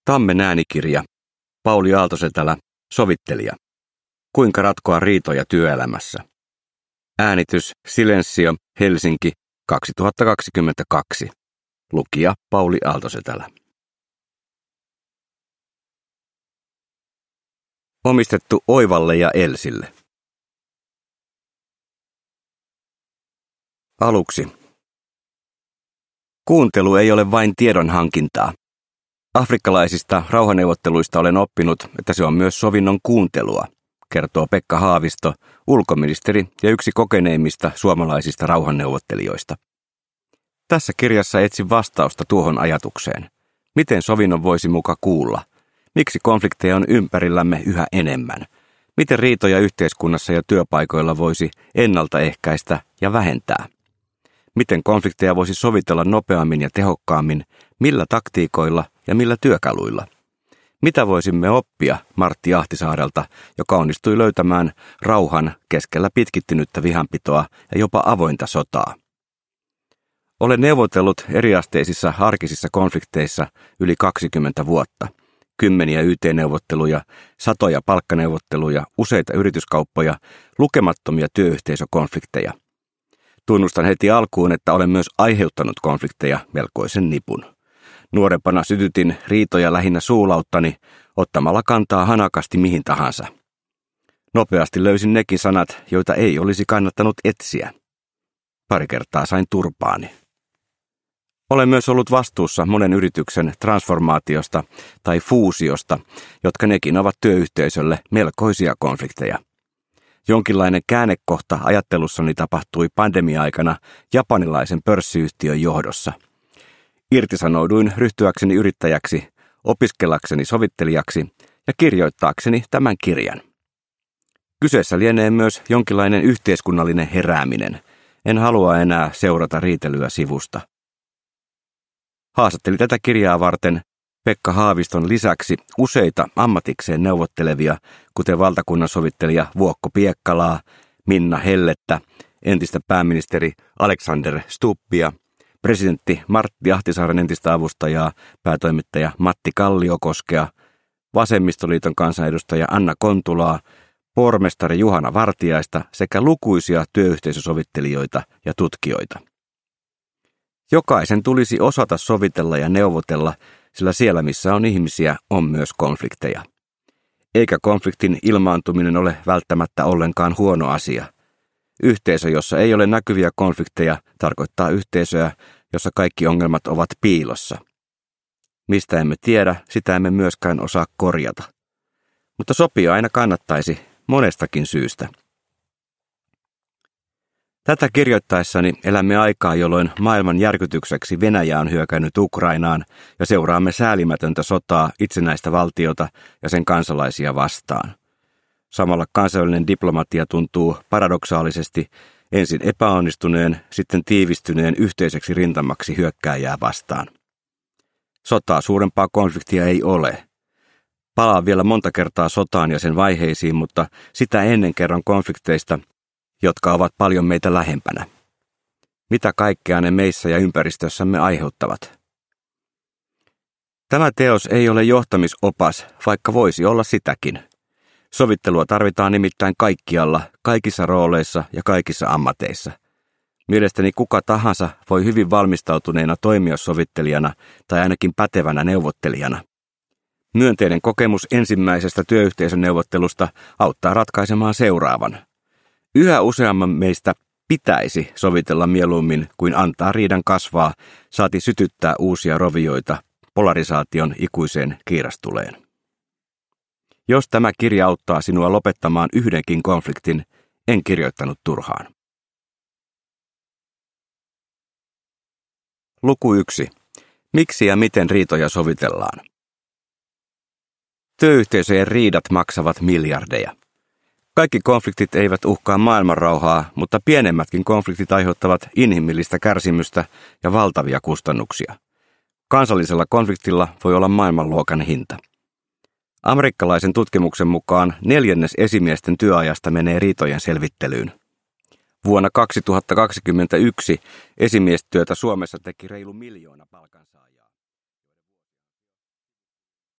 Tammen äänikirja. Pauli Aaltosetälä, sovittelija. Kuinka ratkoa riitoja työelämässä. Äänitys Silensio, Helsinki, 2022. Lukija Pauli Aaltosetälä. Omistettu Oivalle ja Elsille. Aluksi. Kuuntelu ei ole vain tiedon hankintaa. Afrikkalaisista rauhanneuvotteluista olen oppinut, että se on myös sovinnon kuuntelua, kertoo Pekka Haavisto, ulkoministeri ja yksi kokeneimmista suomalaisista rauhanneuvottelijoista. Tässä kirjassa etsin vastausta tuohon ajatukseen. Miten sovinnon voisi muka kuulla? Miksi konflikteja on ympärillämme yhä enemmän? Miten riitoja yhteiskunnassa ja työpaikoilla voisi ennaltaehkäistä ja vähentää? Miten konflikteja voisi sovitella nopeammin ja tehokkaammin, millä taktiikoilla ja millä työkaluilla? Mitä voisimme oppia Martti Ahtisaarelta, joka onnistui löytämään rauhan keskellä pitkittynyttä vihanpitoa ja jopa avointa sotaa? Olen neuvotellut eriasteisissa arkisissa konflikteissa yli 20 vuotta. Kymmeniä YT-neuvotteluja, satoja palkkaneuvotteluja, useita yrityskauppoja, lukemattomia työyhteisökonflikteja. Tunnustan heti alkuun, että olen myös aiheuttanut konflikteja melkoisen nipun. Nuorempana sytytin riitoja lähinnä suulauttani, ottamalla kantaa hanakasti mihin tahansa. Nopeasti löysin nekin sanat, joita ei olisi kannattanut etsiä. Pari kertaa sain turpaani. Olen myös ollut vastuussa monen yrityksen transformaatiosta tai fuusiosta, jotka nekin ovat työyhteisölle melkoisia konflikteja. Jonkinlainen käännekohta ajattelussani tapahtui pandemia-aikana japanilaisen pörssiyhtiön johdossa. Irtisanouduin ryhtyäkseni yrittäjäksi, opiskellakseni sovittelijaksi ja kirjoittaakseni tämän kirjan. Kyseessä lienee myös jonkinlainen yhteiskunnallinen herääminen. En halua enää seurata riitelyä sivusta. Haastattelin tätä kirjaa varten Pekka Haaviston lisäksi useita ammatikseen neuvottelevia, kuten valtakunnan sovittelija Vuokko Piekkalaa, Minna Hellettä, entistä pääministeri Alexander Stubbia, presidentti Martti Ahtisaaren entistä avustajaa, päätoimittaja Matti Kalliokoskea, Vasemmistoliiton kansanedustaja Anna Kontulaa, pormestari Juhana Vartiaista sekä lukuisia työyhteisösovittelijoita ja tutkijoita. Jokaisen tulisi osata sovitella ja neuvotella, sillä siellä missä on ihmisiä, on myös konflikteja. Eikä konfliktin ilmaantuminen ole välttämättä ollenkaan huono asia. Yhteisö, jossa ei ole näkyviä konflikteja, tarkoittaa yhteisöä, jossa kaikki ongelmat ovat piilossa. Mistä emme tiedä, sitä emme myöskään osaa korjata. Mutta sopia aina kannattaisi monestakin syystä. Tätä kirjoittaessani elämme aikaa, jolloin maailman järkytykseksi Venäjä on hyökännyt Ukrainaan ja seuraamme säälimätöntä sotaa itsenäistä valtiota ja sen kansalaisia vastaan. Samalla kansainvälinen diplomatia tuntuu paradoksaalisesti ensin epäonnistuneen, sitten tiivistyneen yhteiseksi rintamaksi hyökkääjää vastaan. Sotaa suurempaa konfliktia ei ole. Palaan vielä monta kertaa sotaan ja sen vaiheisiin, mutta sitä ennen kerran konflikteista, jotka ovat paljon meitä lähempänä. Mitä kaikkea ne meissä ja ympäristössämme aiheuttavat? Tämä teos ei ole johtamisopas, vaikka voisi olla sitäkin. Sovittelua tarvitaan nimittäin kaikkialla, kaikissa rooleissa ja kaikissa ammateissa. Mielestäni kuka tahansa voi hyvin valmistautuneena toimia sovittelijana tai ainakin pätevänä neuvottelijana. Myönteinen kokemus ensimmäisestä työyhteisön neuvottelusta auttaa ratkaisemaan seuraavan. Yhä useamman meistä pitäisi sovitella mieluummin kuin antaa riidan kasvaa, saati sytyttää uusia rovioita polarisaation ikuiseen kiirastuleen. Jos tämä kirja auttaa sinua lopettamaan yhdenkin konfliktin, en kirjoittanut turhaan. Luku 1. Miksi ja miten riitoja sovitellaan? Työyhteisöjen riidat maksavat miljardeja. Kaikki konfliktit eivät uhkaa maailmanrauhaa, mutta pienemmätkin konfliktit aiheuttavat inhimillistä kärsimystä ja valtavia kustannuksia. Kansallisella konfliktilla voi olla maailmanluokan hinta. Amerikkalaisen tutkimuksen mukaan 1/4 esimiesten työajasta menee riitojen selvittelyyn. Vuonna 2021 esimiestyötä Suomessa teki reilu 1 miljoona palkansaajaa.